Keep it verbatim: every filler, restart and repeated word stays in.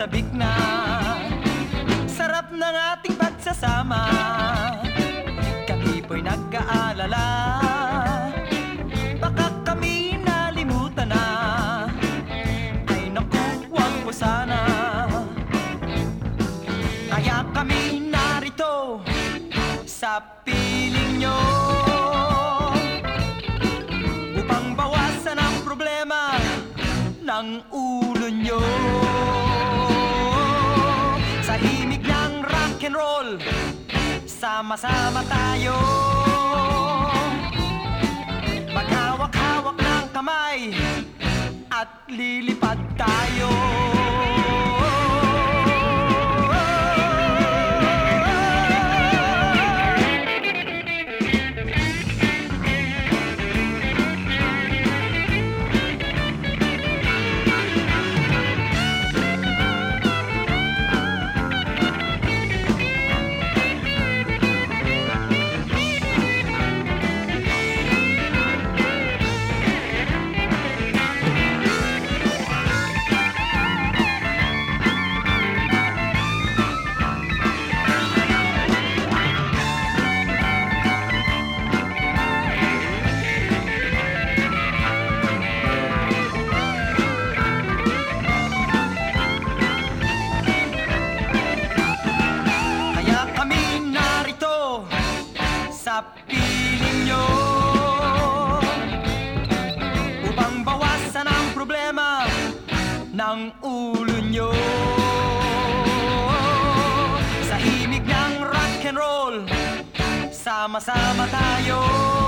sabik na. Sarap ng ating pagsasama, kami po'y nag-aalala. Baka kami nalimutan na, ay naku, wag po sana. Kaya kami narito sa piling nyo, upang bawasan ang problema ng ulo nyo. Sa himig ng rock and roll, sama-sama tayo, maghawak-hawak ng kamay at lilipad tayo. Sa piling nyo, upang bawasan ang problema ng ulo nyo. Sa himig ng rock and roll, sama-sama tayo,